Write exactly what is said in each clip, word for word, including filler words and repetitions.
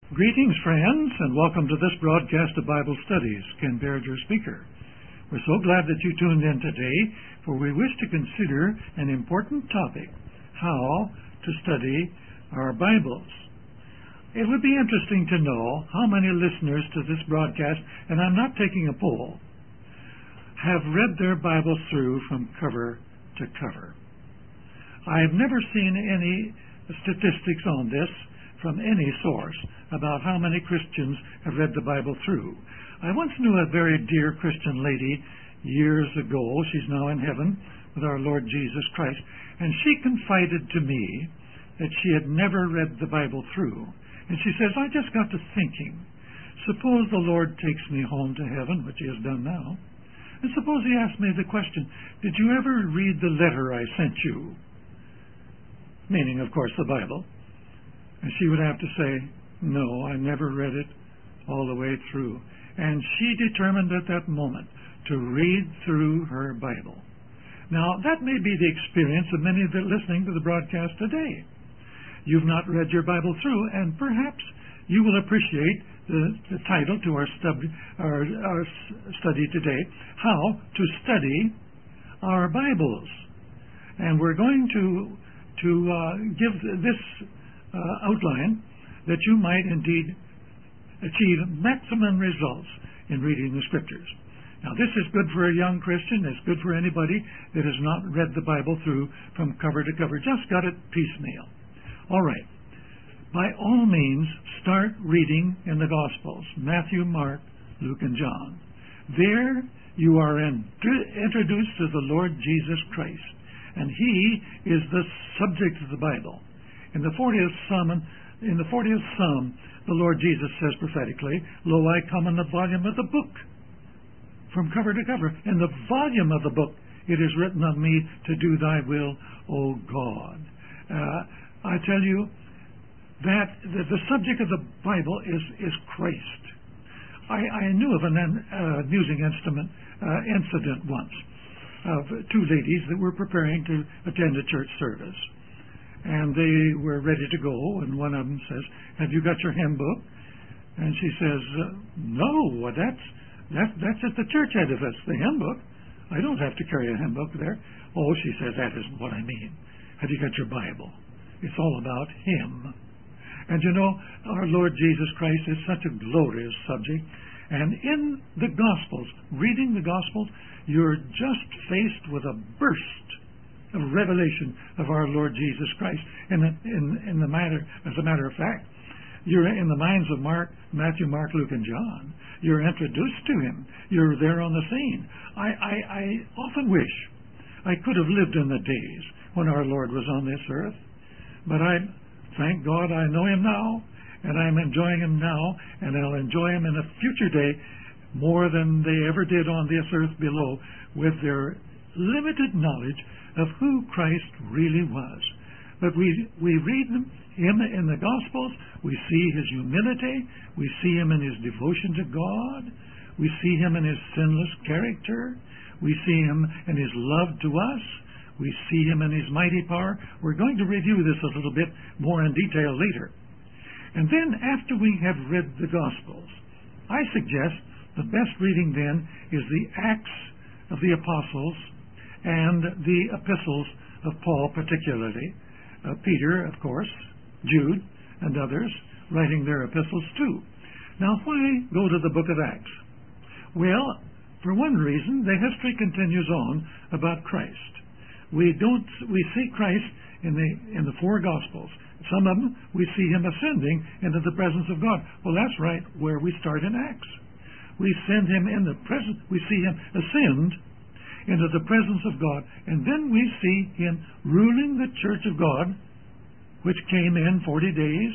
Greetings, friends, and welcome to this broadcast of Bible Studies. Ken Baird, your speaker. We're so glad that you tuned in today, for we wish to consider an important topic, how to study our Bibles. It would be interesting to know how many listeners to this broadcast, and I'm not taking a poll, have read their Bibles through from cover to cover. I've never seen any statistics on this from any source about how many Christians have read the Bible through. I once knew a very dear Christian lady years ago. She's now in heaven with our Lord Jesus Christ, and she confided to me that she had never read the Bible through. And she says, I just got to thinking, suppose the Lord takes me home to heaven, which he has done now, and suppose he asked me the question, did you ever read the letter I sent you? Meaning, of course, the Bible. And she would have to say, no, I never read it all the way through. And she determined at that moment to read through her Bible. Now, that may be the experience of many that are listening to the broadcast today. You've not read your Bible through, and perhaps you will appreciate the, the title to our, stub, our, our study today, How to Study Our Bibles. And we're going to, to uh, give this Uh, outline that you might indeed achieve maximum results in reading the Scriptures. Now, this is good for a young Christian. It's good for anybody that has not read the Bible through from cover to cover. Just got it piecemeal. All right. By all means, start reading in the Gospels, Matthew, Mark, Luke, and John. There you are in, introduced to the Lord Jesus Christ, and He is the subject of the Bible. In the fortieth Psalm, in the fortieth Psalm, the Lord Jesus says prophetically, Lo, I come in the volume of the book, from cover to cover. In the volume of the book, it is written of me to do thy will, O God. Uh, I tell you that the, the subject of the Bible is, is Christ. I, I knew of an uh, amusing instrument, uh, incident once of two ladies that were preparing to attend a church service. And they were ready to go, and one of them says, have you got your hymn book? And she says, uh, no, that's, that, that's at the church edifice, the hymn book. I don't have to carry a hymn book there. Oh, she says, that isn't what I mean. Have you got your Bible? It's all about Him. And you know, our Lord Jesus Christ is such a glorious subject. And in the Gospels, reading the Gospels, you're just faced with a burst of revelation of our Lord Jesus Christ. In the, in, in the matter, as a matter of fact, you're in the minds of Mark, Matthew, Mark, Luke, and John. You're introduced to Him. You're there on the scene. I, I, I often wish I could have lived in the days when our Lord was on this earth. But I, thank God, I know Him now, and I'm enjoying Him now, and I'll enjoy Him in a future day more than they ever did on this earth below, with their limited knowledge of who Christ really was. But we we read Him in the Gospels. We see His humility. We see Him in His devotion to God. We see Him in His sinless character. We see Him in His love to us. We see Him in His mighty power. We're going to review this a little bit more in detail later. And then after we have read the Gospels, I suggest the best reading then is the Acts of the Apostles and the epistles of Paul particularly. Uh, Peter, of course, Jude, and others writing their epistles too. Now, why go to the book of Acts? Well, for one reason, the history continues on about Christ. We don't we see Christ in the in the four Gospels. Some of them we see Him ascending into the presence of God. Well, that's right where we start in Acts. We send Him in the presence. We see Him ascend into the presence of God, and then we see Him ruling the church of God, which came in forty days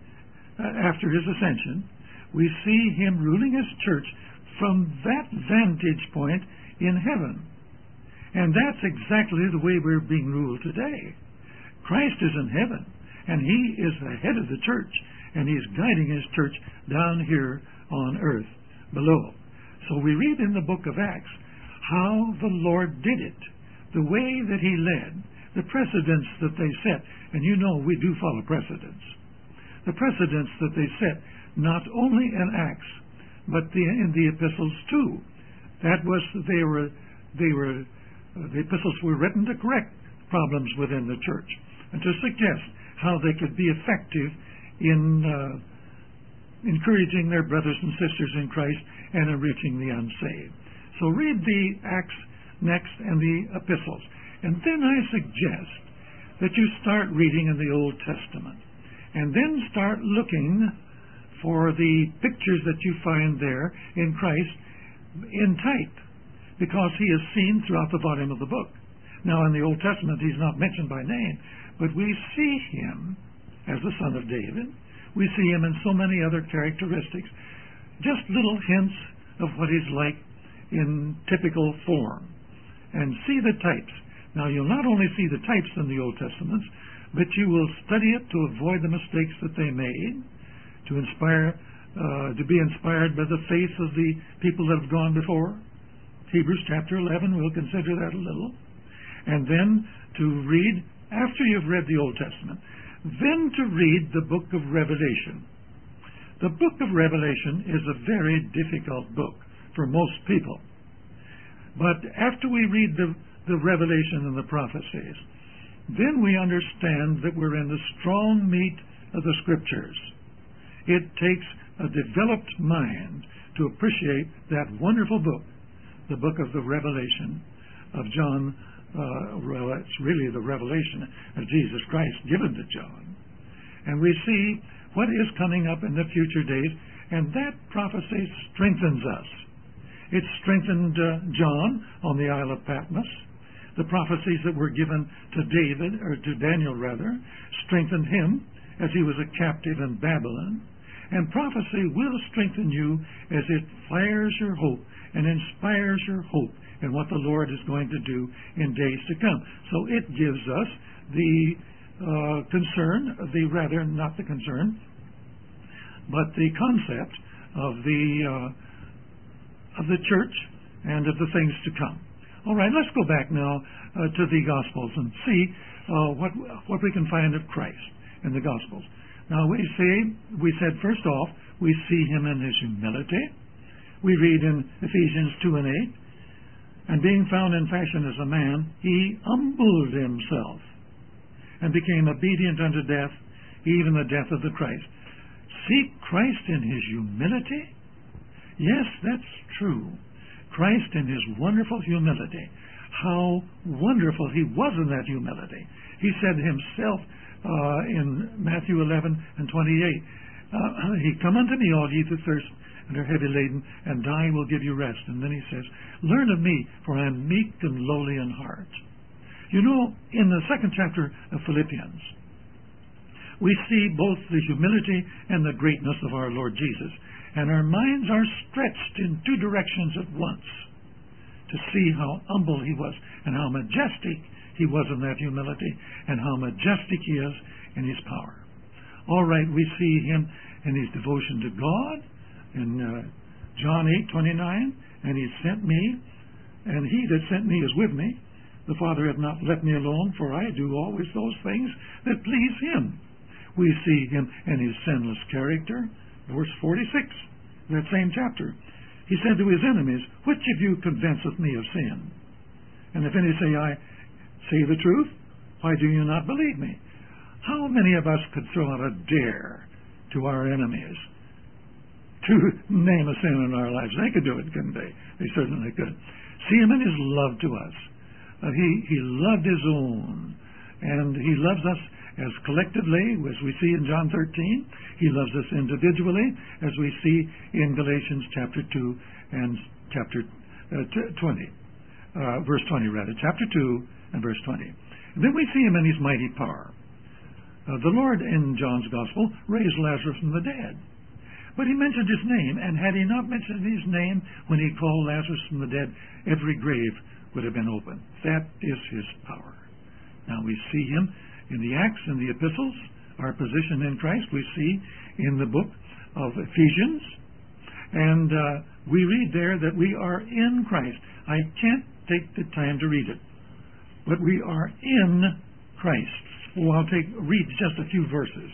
after His ascension. We see Him ruling His church from that vantage point in heaven. And that's exactly the way we're being ruled today. Christ is in heaven, and He is the head of the church, and He's guiding His church down here on earth below. So we read in the book of Acts how the Lord did it, the way that He led, the precedents that they set. And you know we do follow precedents. the precedents that they set, not only in Acts, but the, in the epistles too. That was, they were, they were, uh, the epistles were written to correct problems within the church and to suggest how they could be effective in uh, encouraging their brothers and sisters in Christ and in reaching the unsaved. So read the Acts next and the epistles. And then I suggest that you start reading in the Old Testament and then start looking for the pictures that you find there in Christ in type, because he is seen throughout the volume of the book. Now, in the Old Testament, he's not mentioned by name, but we see him as the son of David. We see him in so many other characteristics, just little hints of what he's like in typical form. And see the types. Now, you'll not only see the types in the Old Testament, but you will study it to avoid the mistakes that they made, to inspire, uh, to be inspired by the faith of the people that have gone before. Hebrews chapter eleven, we'll consider that a little. And then to read, after you've read the Old Testament, then to read the book of Revelation. The book of Revelation is a very difficult book for most people. But after we read the, the Revelation and the prophecies, then we understand that we're in the strong meat of the Scriptures. It takes a developed mind to appreciate that wonderful book, the book of the Revelation of John. Uh, well, it's really the revelation of Jesus Christ given to John. And we see what is coming up in the future days, and that prophecy strengthens us. It strengthened uh, John on the Isle of Patmos. The prophecies that were given to David, or to Daniel rather, strengthened him as he was a captive in Babylon. And prophecy will strengthen you as it fires your hope and inspires your hope in what the Lord is going to do in days to come. So it gives us the uh, concern, the rather not the concern, but the concept of the uh, of the church and of the things to come. All right, let's go back now uh, to the Gospels and see uh, what what we can find of Christ in the Gospels. Now we see, we said first off, we see him in his humility. We read in Ephesians two and eight, and being found in fashion as a man, he humbled himself and became obedient unto death, even the death of the Christ. See Christ in his humility? Yes, that's true. Christ in his wonderful humility. How wonderful he was in that humility. He said himself uh, in Matthew eleven and twenty-eight, uh, He come unto me, all ye that thirst and are heavy laden, and I will give you rest. And then he says, learn of me, for I am meek and lowly in heart. You know, in the second chapter of Philippians, we see both the humility and the greatness of our Lord Jesus. And our minds are stretched in two directions at once to see how humble he was and how majestic he was in that humility and how majestic he is in his power. All right, we see him in his devotion to God in uh, John eight twenty-nine, and he sent me, and he that sent me is with me. The Father hath not left me alone, for I do always those things that please him. We see him in his sinless character. Verse forty-six, that same chapter. He said to his enemies, which of you convinceth me of sin? And if any say, I say the truth, why do you not believe me? How many of us could throw out a dare to our enemies to name a sin in our lives? They could do it, couldn't they? They certainly could. See him in his love to us. Uh, he, he loved his own. And he loves us as collectively, as we see in John thirteen. He loves us individually, as we see in Galatians chapter two and chapter uh, twenty. Uh, verse twenty, rather. Chapter two and verse twenty. And then we see him in his mighty power. Uh, the Lord, in John's Gospel, raised Lazarus from the dead. But he mentioned his name, and had he not mentioned his name when he called Lazarus from the dead, every grave would have been open. That is his power. Now we see him in the Acts and the Epistles, our position in Christ. We see in the book of Ephesians, and uh, we read there that we are in Christ. I can't take the time to read it, but we are in Christ. Oh, I'll take read just a few verses.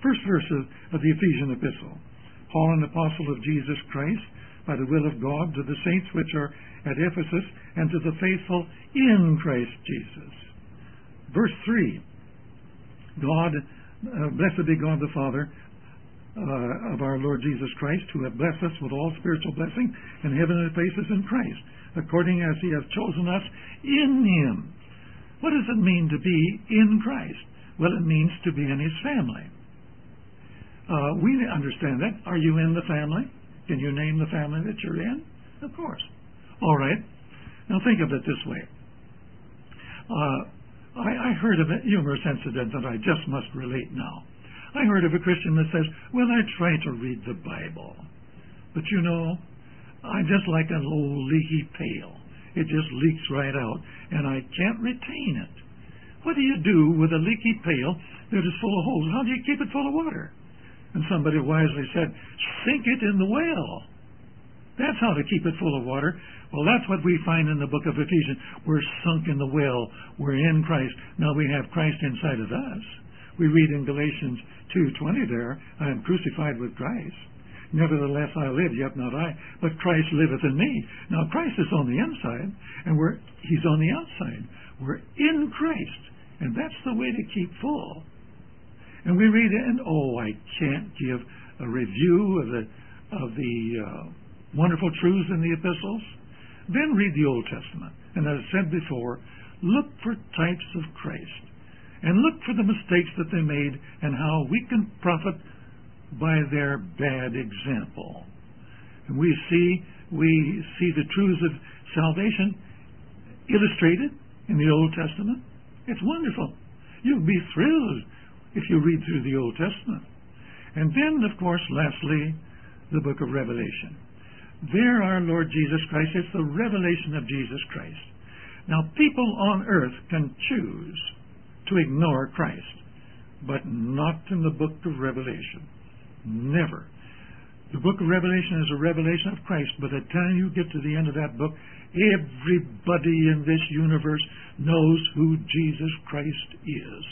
first verse of, of the Ephesian epistle. Paul, an apostle of Jesus Christ, by the will of God, to the saints which are at Ephesus, and to the faithful in Christ Jesus. Verse three, God, uh, blessed be God the Father uh, of our Lord Jesus Christ, who hath blessed us with all spiritual blessing in heavenly places in Christ, according as he hath chosen us in him. What does it mean to be in Christ? Well, it means to be in his family. Uh, we understand that. Are you in the family? Can you name the family that you're in? Of course. All right. Now think of it this way. Uh, I, I heard of a humorous incident that I just must relate now. I heard of a Christian that says, well, I try to read the Bible, but you know, I'm just like an old leaky pail. It just leaks right out, and I can't retain it. What do you do with a leaky pail that is full of holes? How do you keep it full of water? And somebody wisely said, sink it in the well. That's how to keep it full of water. Well, that's what we find in the book of Ephesians. We're sunk in the well. We're in Christ. Now we have Christ inside of us. We read in Galatians two twenty there, I am crucified with Christ. Nevertheless I live, yet not I, but Christ liveth in me. Now Christ is on the inside, and we're he's on the outside. We're in Christ, and that's the way to keep full. And we read, and oh, I can't give a review of the of the uh, wonderful truths in the epistles. Then read the Old Testament. And as I said before, look for types of Christ. And look for the mistakes that they made and how we can profit by their bad example. And we see, we see the truths of salvation illustrated in the Old Testament. It's wonderful. You'll be thrilled if you read through the Old Testament. And then, of course, lastly, the book of Revelation. There our Lord Jesus Christ, it's the revelation of Jesus Christ. Now, people on earth can choose to ignore Christ, but not in the book of Revelation. Never. The book of Revelation is a revelation of Christ, but by the time you get to the end of that book, everybody in this universe knows who Jesus Christ is.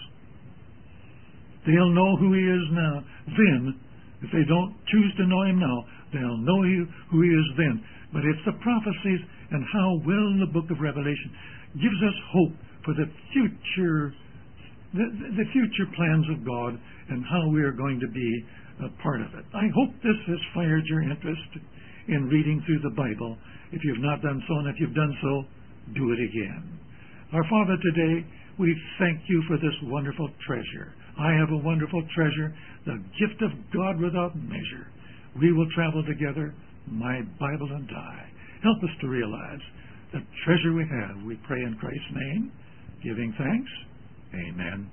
They'll know who he is now. Then, if they don't choose to know him now, they'll know who he is then. But it's the prophecies and how well the book of Revelation gives us hope for the future, the, the future plans of God and how we are going to be a part of it. I hope this has fired your interest in reading through the Bible. If you've not done so, and if you've done so, do it again. Our Father, today, we thank you for this wonderful treasure. I have a wonderful treasure, the gift of God without measure. We will travel together, my Bible and I. Help us to realize the treasure we have. We pray in Christ's name, giving thanks. Amen.